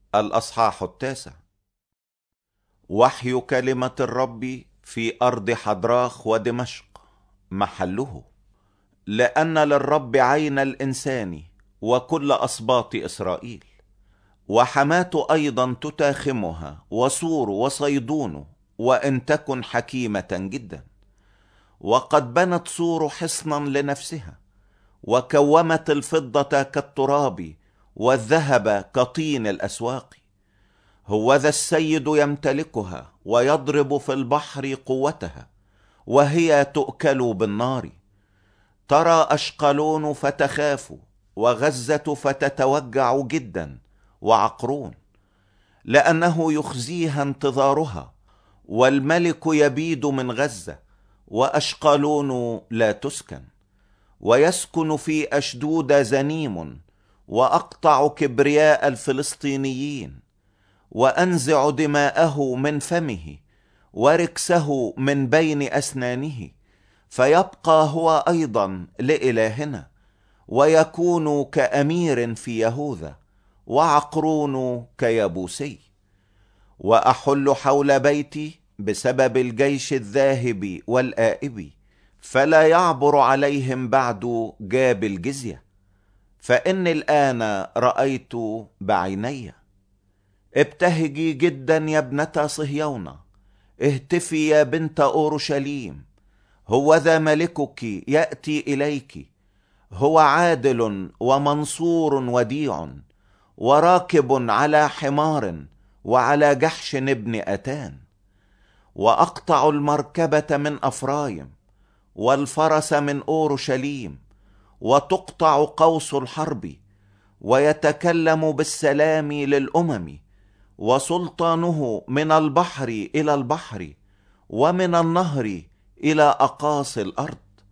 الأصحاح 9. وحي كلمة الرب في أرض حضراخ ودمشق محله. لأن للرب عين الإنسان وكل أصباط إسرائيل، وحماة أيضا تتاخمها، وصور وصيدون، وإن تكن حكيمة جدا. وقد بنت صور حصنا لنفسها، وكومت الفضة كالتراب، والذهب كطين الأسواق. هوذا السيد يمتلكها، ويضرب في البحر قوتها، وهي تؤكل بالنار. ترى أشقلون فتخاف، وغزة فتتوجع جدا، وعقرون، لأنه يخزيها انتظارها. والملك يبيد من غزة، وأشقلون لا تسكن. ويسكن في أشدود زنيم، وأقطع كبرياء الفلسطينيين، وأنزع دماءه من فمه، وركسه من بين أسنانه. فيبقى هو أيضا لإلهنا، ويكون كأمير في يهوذا، وعقرون كيبوسي. وأحل حول بيتي بسبب الجيش الذاهب والآئب، فلا يعبر عليهم بعد جاب الجزية. فإني الآن رأيت بعيني. ابتهجي جدا يا ابنة صهيون، اهتفي يا بنت أورشليم. هوذا ملكك يأتي إليك، هو عادل ومنصور وديع، وراكب على حمار، وعلى جحش ابن أتان. وأقطع المركبة من أفرايم، والفرس من أورشليم، وتقطع قوس الحرب. ويتكلم بالسلام للأمم، وسلطانه من البحر إلى البحر، ومن النهر إلى أقاصي الأرض.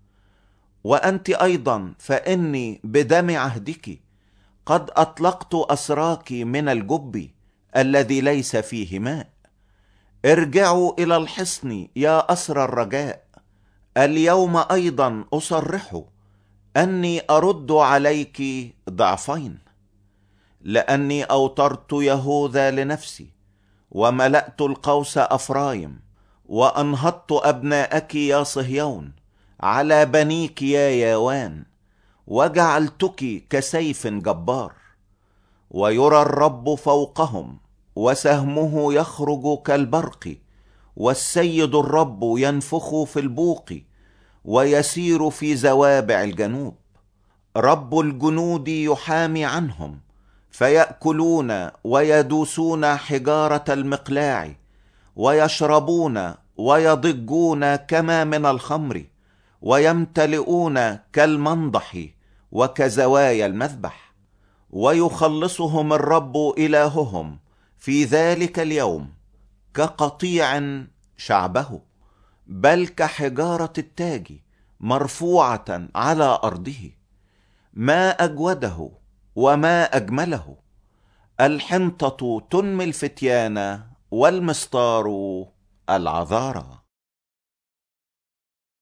وأنت أيضا فإني بدم عهدك قد أطلقت أسراك من الجب الذي ليس فيه ماء. ارجعوا إلى الحصن يا أسر الرجاء. اليوم أيضا أصرح أني أرد عليك ضعفين، لأني أوترت يهوذا لنفسي، وملأت القوس أفرايم، وأنهضت أبناءك يا صهيون على بنيك يا ياوان، وجعلتك كسيف جبار. ويرى الرب فوقهم، وسهمه يخرج كالبرق، والسيد الرب ينفخ في البوق، ويسير في زوابع الجنوب. رب الجنود يحامي عنهم، فيأكلون ويدوسون حجارة المقلاع، ويشربون ويضجون كما من الخمر، ويمتلئون كالمنضح وكزوايا المذبح. ويخلصهم الرب إلههم في ذلك اليوم كقطيع شعبه، بل كحجارة التاج مرفوعة على أرضه. ما أجوده وما أجمله، الحنطة تنمي الفتيان، والمسطار العذارى.